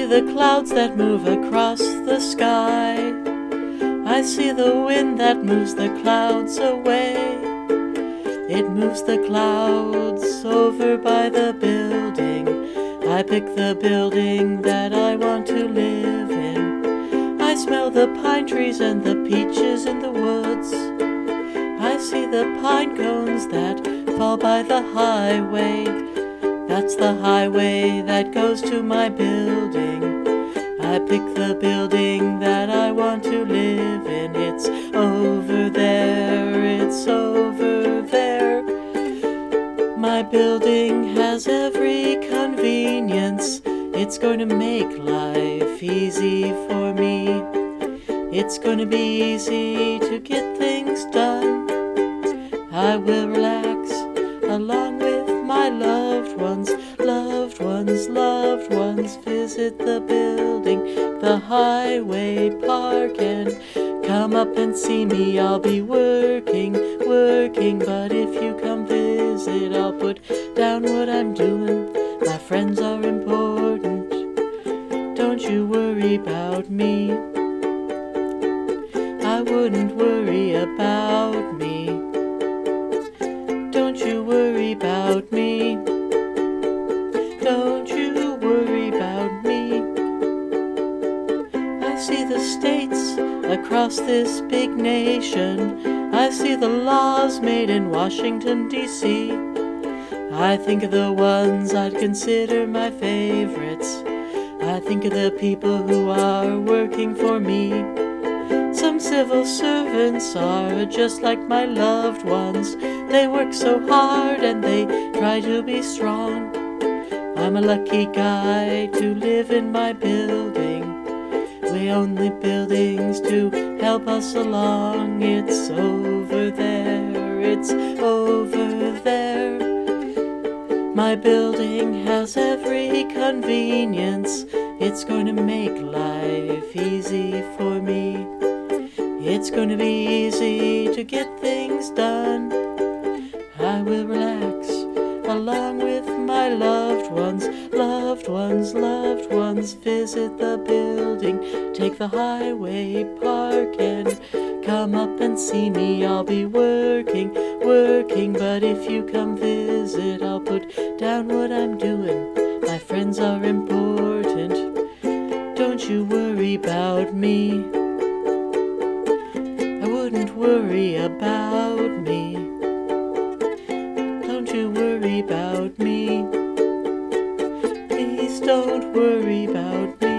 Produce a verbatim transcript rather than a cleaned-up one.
see the clouds that move across the sky. I see the wind that moves the clouds away. It moves the clouds over by the building. I pick the building that I want to live in. I smell the pine trees and the peaches in the woods. I see the pine cones that fall by the highway. That's the highway that goes to my building. I pick the building that I want to live in. It's over there, it's over there. My building has every convenience. It's going to make life easy for me. It's going to be easy to get things done. I will relax along with my loved ones, loved ones, loved ones. Visit the building, the highway, park, and come up and see me. I'll be working, working, but if you come visit, I'll put down what I'm doing. My friends are important. Don't you worry about me. I wouldn't worry about me. Don't you worry about me. Don't you worry about me. I see the states across this big nation. I see the laws made in Washington, D C I think of the ones I'd consider my favorites. I think of the people who are working for me. Some civil servants are just like my loved ones. They work so hard and they try to be strong. I'm a lucky guy to live in my building. We own the buildings to help us along. It's over there, it's over there. My building has every convenience. It's going to make life easy for me. It's going to be easy to get things done. I will relax along with my loved ones, loved ones, loved ones. Visit the building, take the highway, park, and come up and see me. I'll be working, working, but if you come visit, I'll put down what I'm doing. My friends are important. Don't you worry about me. I wouldn't worry about me. Don't you worry about me. Please don't worry about me.